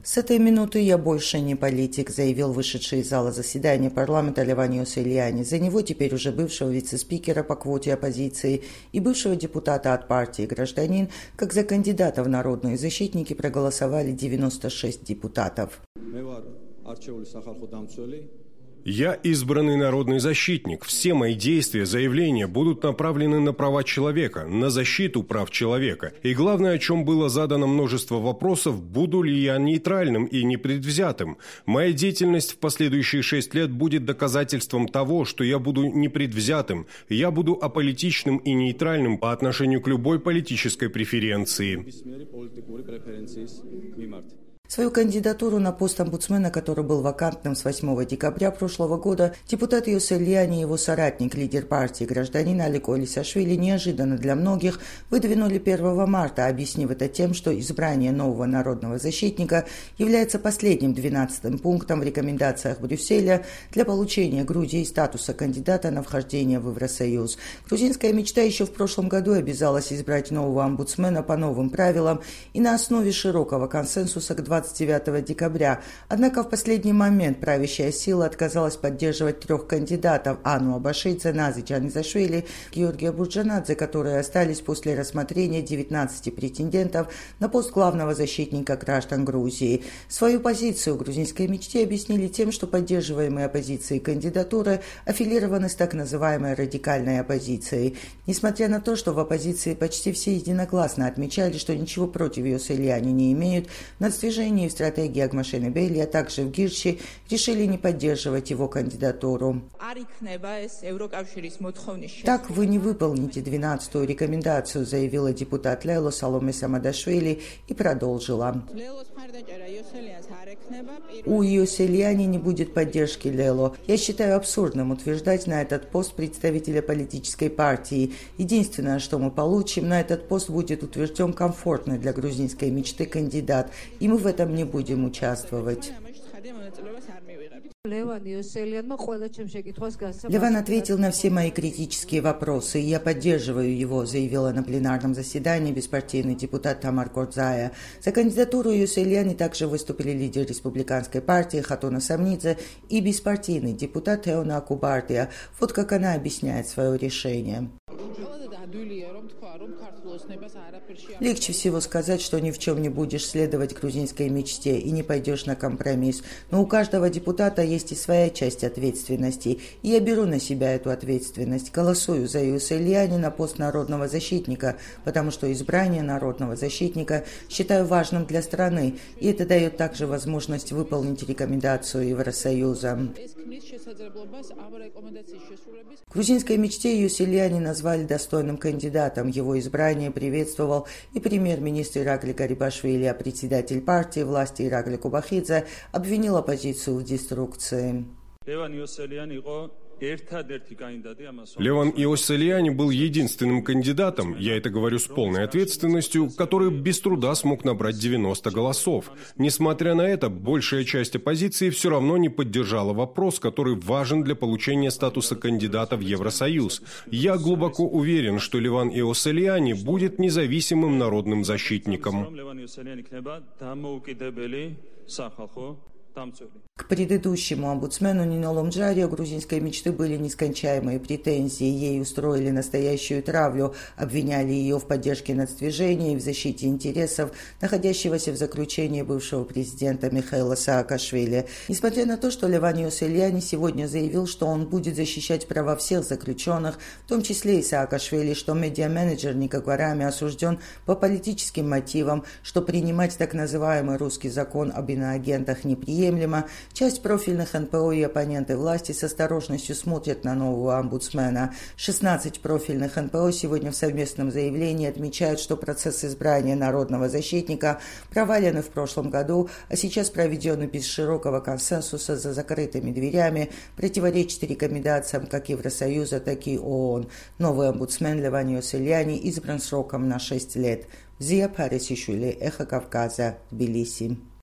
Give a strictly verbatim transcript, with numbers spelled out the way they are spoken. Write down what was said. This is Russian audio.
С этой минуты я больше не политик, заявил вышедший из зала заседания парламента Леван Иосельяни. За него теперь уже бывшего вице-спикера по квоте оппозиции и бывшего депутата от партии «Гражданин», как за кандидата в народные защитники проголосовали девяносто шесть депутатов. Я избранный народный защитник. Все мои действия, заявления будут направлены на права человека, на защиту прав человека. И главное, о чем было задано множество вопросов, буду ли я нейтральным и непредвзятым. Моя деятельность в последующие шесть лет будет доказательством того, что я буду непредвзятым. Я буду аполитичным и нейтральным по отношению к любой политической преференции. Свою кандидатуру на пост омбудсмена, который был вакантным с восьмого декабря прошлого года, депутат Иосельяни и его соратник, лидер партии «Гражданин» Алик Олисашвили неожиданно для многих выдвинули первого марта, объяснив это тем, что избрание нового народного защитника является последним двенадцатым пунктом в рекомендациях Брюсселя для получения Грузии статуса кандидата на вхождение в Евросоюз. Грузинская мечта еще в прошлом году обязалась избрать нового омбудсмена по новым правилам и на основе широкого консенсуса к двадцать девятого декабря. Однако в последний момент правящая сила отказалась поддерживать трех кандидатов – Анну Абашидзе, Назы Джанизашвили, Георгия Бурджанадзе, которые остались после рассмотрения девятнадцати претендентов на пост главного защитника граждан Грузии. Свою позицию грузинской мечте объяснили тем, что поддерживаемые оппозицией кандидатуры аффилированы с так называемой радикальной оппозицией. Несмотря на то, что в оппозиции почти все единогласно отмечали, что ничего против Иосельяни не имеют, в нацдвижении и в стратегии Агмашены Бейли, а также в Гирчи, решили не поддерживать его кандидатуру. Так вы не выполните двенадцатую рекомендацию, заявила депутат Лело Саломе Самадашвили и продолжила. У Иосельяни не будет поддержки Лело. Я считаю абсурдным утверждать на этот пост представителя политической партии. Единственное, что мы получим, на этот пост будет утвержден комфортный для грузинской мечты кандидат, и мы в этом не будем участвовать. Леван ответил на все мои критические вопросы, и я поддерживаю его, заявила на пленарном заседании беспартийный депутат Тамар Кордзая. За кандидатуру Иосельяни также выступили лидер республиканской партии Хатуна Самнидзе и беспартийный депутат Теона Акубардия. Вот как она объясняет свое решение. Легче всего сказать, что ни в чем не будешь следовать грузинской мечте и не пойдешь на компромисс. Но у каждого депутата есть и своя часть ответственности. И я беру на себя эту ответственность. Голосую за Иосельяни на пост народного защитника, потому что избрание народного защитника считаю важным для страны. И это дает также возможность выполнить рекомендацию Евросоюза. В грузинской мечте Иосельяни назвали достойным кандидатом. Его избрание приветствовал и премьер-министр Иракли Гарибашвили, а председатель партии власти Иракли Кубахидзе обвинил оппозицию в деструкции. Леван Иосельяни был единственным кандидатом, я это говорю с полной ответственностью, который без труда смог набрать девяносто голосов. Несмотря на это, большая часть оппозиции все равно не поддержала вопрос, который важен для получения статуса кандидата в Евросоюз. Я глубоко уверен, что Леван Иосельяни будет независимым народным защитником. К предыдущему омбудсмену Нино Ломджари у грузинской мечты были нескончаемые претензии. Ей устроили настоящую травлю, обвиняли ее в поддержке нацдвижения и в защите интересов находящегося в заключении бывшего президента Михаила Саакашвили. Несмотря на то, что Леван Иосельяни сегодня заявил, что он будет защищать права всех заключенных, в том числе и Саакашвили, что медиа-менеджер Ника Гварами осужден по политическим мотивам, что принимать так называемый русский закон об иноагентах неприемлемо, часть профильных эн пэ о и оппоненты власти с осторожностью смотрят на нового омбудсмена. шестнадцать профильных эн пэ о сегодня в совместном заявлении отмечают, что процесс избрания народного защитника провален в прошлом году, а сейчас проведенный без широкого консенсуса за закрытыми дверями, противоречит рекомендациям как Евросоюза, так и ООН. Новый омбудсмен Леван Иосельяни избран сроком на шесть лет. Зия Парисишвили, Эхо Кавказа, Тбилиси.